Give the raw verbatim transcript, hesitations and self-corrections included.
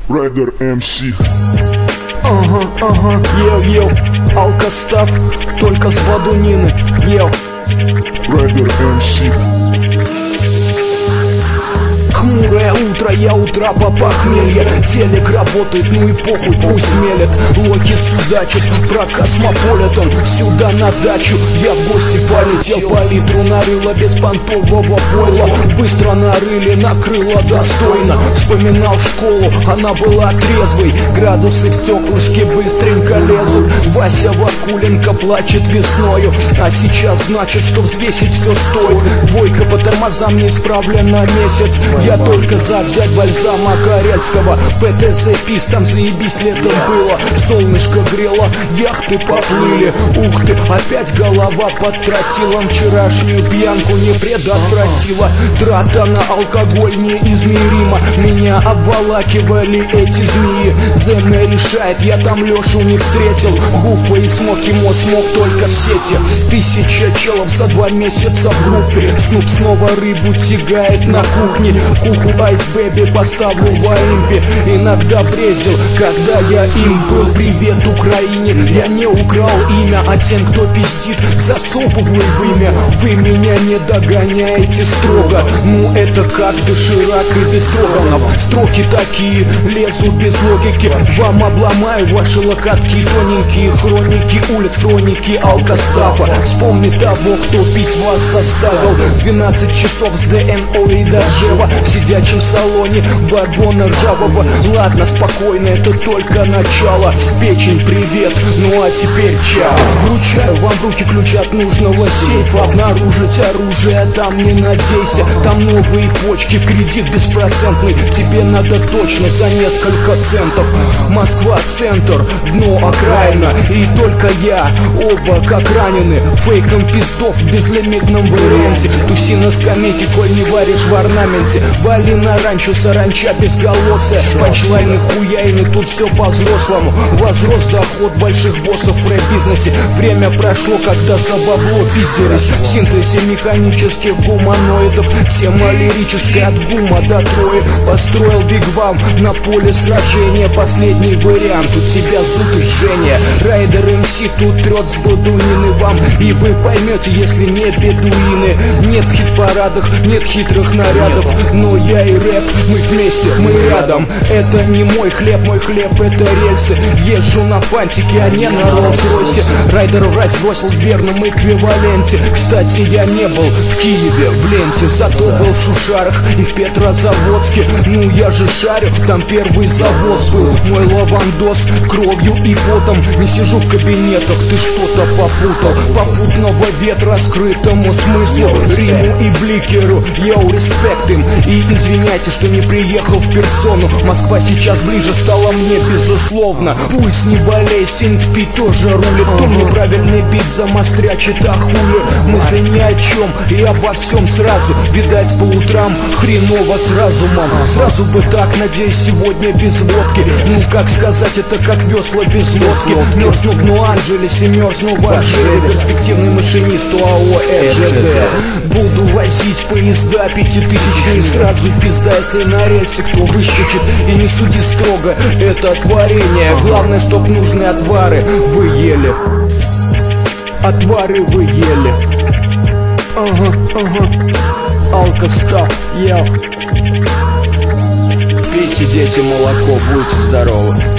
Райдер эм си. Ага, ага, ел, ел, алкостав, только с бадунины, ел. Райдер эм си. Хмурое утро, я утра по похмелье. Телек работает, ну и похуй, пусть мелет. Лохи судачат про Космополитен. Сюда на дачу, я в гости полетел. Палитру нарыла без понтового пойла. Быстро нарыли, накрыло достойно. Вспоминал школу, она была трезвой. Градусы в стеклышке быстренько лезут. Вася Вакуленко плачет весною. А сейчас значит, что взвесить все стоит. Двойка по тормозам не исправлена месяц. Я только за взять бальзама Карельского. ПТЗ пис, там заебись летом было. Солнышко грело, яхты поплыли. Ух ты, опять голова под тротилом. Вчерашнюю пьянку не предотвратила. Трата на алкоголь неизмерима. Меня обволакивали эти змеи. Зэме решает, я там Лешу не встретил. Гуфа и Смоки Мо смог только в сети. Тысяча челов за два месяца в группе. Снуп снова рыбу тягает на кухне. Куху Айс Бэби поставлю в Олимпе. Иногда бредил, когда я им был. Привет Украине, я не украл имя. А тем, кто пиздит, засовывай в имя. Вы меня не догоняете строго. Ну это как Доширак и Бестроганов. Строки такие, лезут без логики. Вам обломаю ваши локотки. Тоненькие хроники улиц, хроники алкостафа. Вспомни того, кто пить вас заставил. Двенадцать часов с ДНО и Дожева. В сидячем салоне вагона ржавого. Ладно, спокойно, это только начало. Печень, привет, ну а теперь чао. Вручаю вам в руки ключ от нужного сейфа. Обнаружить оружие там не надейся. Там новые почки, в кредит беспроцентный. Тебе надо точно за несколько центов. Москва, центр, дно, окраина. И только я, оба как ранены. Фейком пиздов в безлимитном варианте. Туси на скамейке, коль не варишь в орнаменте. Вали на ранчо, саранча безголосая. Панчлайны, хуяйны, тут все по-взрослому. Возрос доход больших боссов в рэп-бизнесе. Время прошло, когда за бабло пиздились. В синтезе механических гуманоидов. Тема лирическая от гума до трои. Построил Биг Вам на поле сражения. Последний вариант, у тебя зуд и жжение. Райдер эм си тут трет с бадунины вам. И вы поймете, если не бедуины. Нет в хит-парадах, нет хитрых нарядов. Но я и рэп, мы вместе, мы рядом. Это не мой хлеб, мой хлеб это рельсы. Езжу на фантике, а не на Роллс-Ройсе. Райдер врать бросил в верном эквиваленте. Кстати, я не был в Киеве, в ленте. Зато был в Шушарах и в Петрозаводске. Ну я же шарю, там первый завоз был. Мой лавандос кровью и потом. Не сижу в кабинетах, ты что-то попутал. Попутного ветра скрытому смыслу. Риму и Бликеру, йоу, респект им. И извиняйте, что не приехал в персону. Москва сейчас ближе стала мне, безусловно. Пульс не болей, синт-пи тоже рулит. Кто мне правильный бит замострячит, а хули. Мысли ни о чем и обо всем сразу. Видать по утрам хреново с разумом. Сразу бы так, надеюсь, сегодня без водки. Ну как сказать, это как весла без лодки. Мерзну в Нуанджелесе, мерзну в Алжире. Перспективный машинист ОАО ЭЖД. Буду возить поезда пятитысячные. Сразу пизда, если на рельсе кто выскочит. И не суди строго, это творение. Главное, чтоб нужные отвары вы ели. Отвары вы ели. Ага, ага. Алкостав, я. Пейте, дети, молоко, будьте здоровы.